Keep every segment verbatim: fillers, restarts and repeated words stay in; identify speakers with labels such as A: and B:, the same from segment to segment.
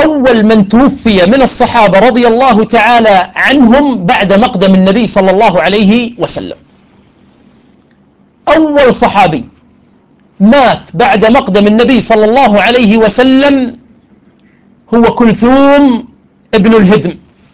A: أول من توفي من الصحابة رضي الله تعالى عنهم بعد مقدم النبي صلى الله عليه وسلم. أول صحابي مات بعد مقدم النبي صلى الله عليه وسلم هو كلثوم ابن الهدم.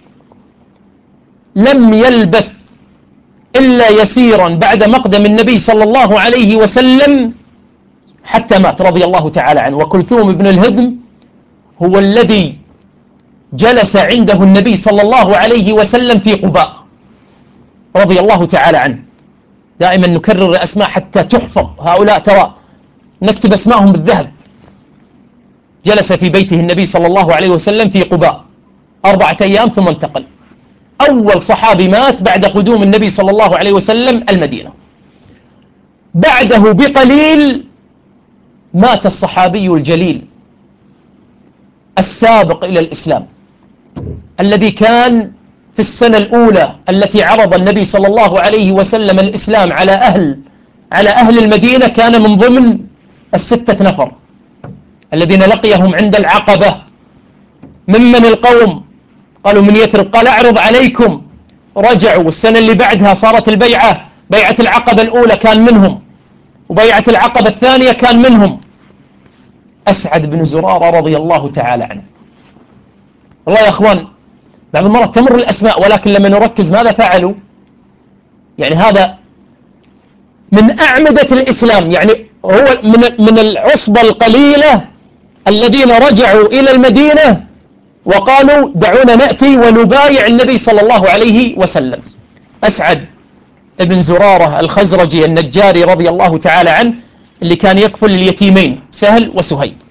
A: لم يلبث إلا يسيرا بعد مقدم النبي صلى الله عليه وسلم حتى مات رضي الله تعالى عنه. وكلثوم ابن الهدم هو الذي جلس عنده النبي صلى الله عليه وسلم في قباء رضي الله تعالى عنه. دائما نكرر الأسماء حتى تحفظ، هؤلاء ترى نكتب أسماءهم بالذهب. جلس في بيته النبي صلى الله عليه وسلم في قباء أربعة أيام ثم انتقل. أول صحابي مات بعد قدوم النبي صلى الله عليه وسلم المدينة. بعده بقليل مات الصحابي الجليل السابق إلى الإسلام الذي كان في السنة الأولى التي عرض النبي صلى الله عليه وسلم الإسلام على أهل على أهل المدينة، كان من ضمن الستة نفر الذين لقيهم عند العقبة. ممن القوم؟ قالوا من يثرب. قال أعرض عليكم. رجعوا السنة اللي بعدها صارت البيعة، بيعة العقبة الأولى كان منهم، وبيعة العقبة الثانية كان منهم أسعد بن زرارة رضي الله تعالى عنه. والله يا أخوان بعض المرات تمر الأسماء، ولكن لما نركز ماذا فعلوا؟ يعني هذا من أعمدة الإسلام، يعني هو من من العصبة القليلة الذين رجعوا إلى المدينة وقالوا دعونا نأتي ونبايع النبي صلى الله عليه وسلم. أسعد بن زرارة الخزرجي النجاري رضي الله تعالى عنه، اللي كان يكفل اليتيمين سهل وسهيل.